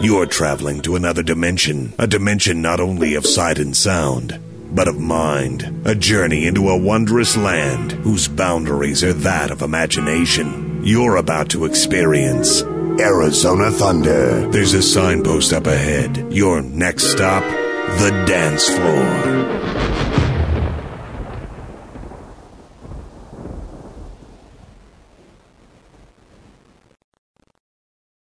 You're traveling to another dimension, a dimension not only of sight and sound, but of mind. A journey into a wondrous land whose boundaries are that of imagination. You're about to experience Arizona Thunder. There's a signpost up ahead. Your next stop, the dance floor.